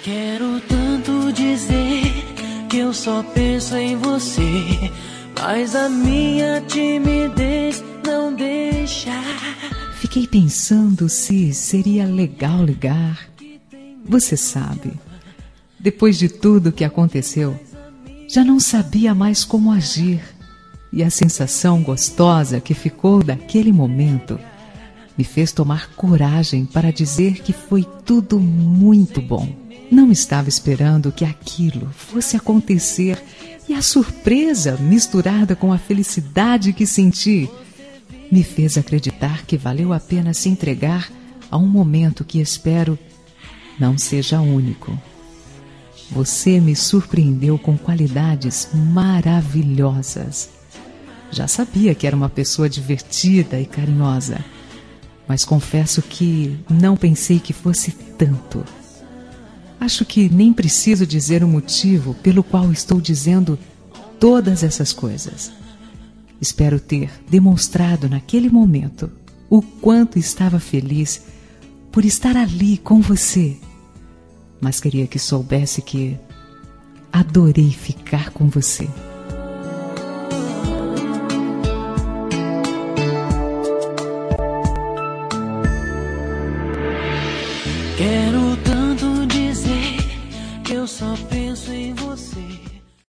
Quero tanto dizer que eu só penso em você, mas a minha timidez não deixa. Fiquei pensando se seria legal ligar. Você sabe, depois de tudo que aconteceu, já não sabia mais como agir. E a sensação gostosa que ficou daquele momento me fez tomar coragem para dizer que foi tudo muito bom. Não estava esperando que aquilo fosse acontecer e a surpresa, misturada com a felicidade que senti, me fez acreditar que valeu a pena se entregar a um momento que espero não seja único. Você me surpreendeu com qualidades maravilhosas. Já sabia que era uma pessoa divertida e carinhosa, mas confesso que não pensei que fosse tanto. Acho que nem preciso dizer o motivo pelo qual estou dizendo todas essas coisas. Espero ter demonstrado naquele momento o quanto estava feliz por estar ali com você. Mas queria que soubesse que adorei ficar com você. Quero tanto dizer que eu só penso em você.